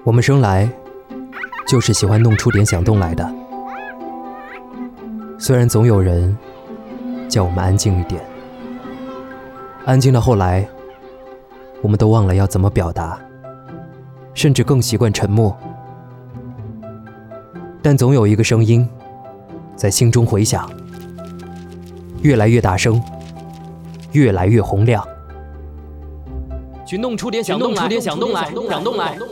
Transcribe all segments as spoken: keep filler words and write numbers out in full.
我们生来就是喜欢弄出点响动来的，虽然总有人叫我们安静一点，安静到后来我们都忘了要怎么表达，甚至更习惯沉默，但总有一个声音在心中回响，越来越大声，越来越洪亮，去弄出点响动来，响动来，响动来，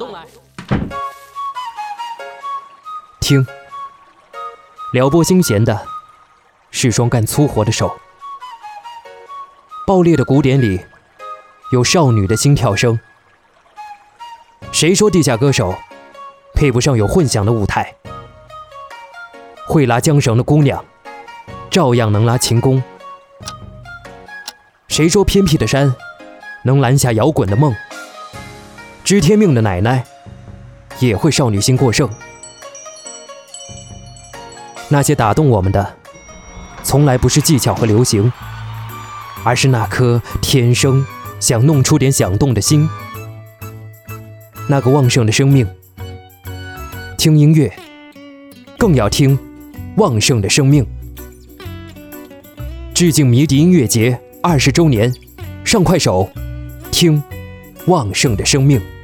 听，撩拨心弦的是双干粗活的手，爆裂的鼓点里有少女的心跳声。谁说地下歌手配不上有混响的舞台？会拉缰绳的姑娘照样能拉琴弓。谁说偏僻的山能拦下摇滚的梦？知天命的奶奶也会少女心过剩。那些打动我们的从来不是技巧和流行，而是那颗天生想弄出点响动的心，那个旺盛的生命。听音乐更要听旺盛的生命。致敬迷笛音乐节二十周年，上快手听旺盛的生命。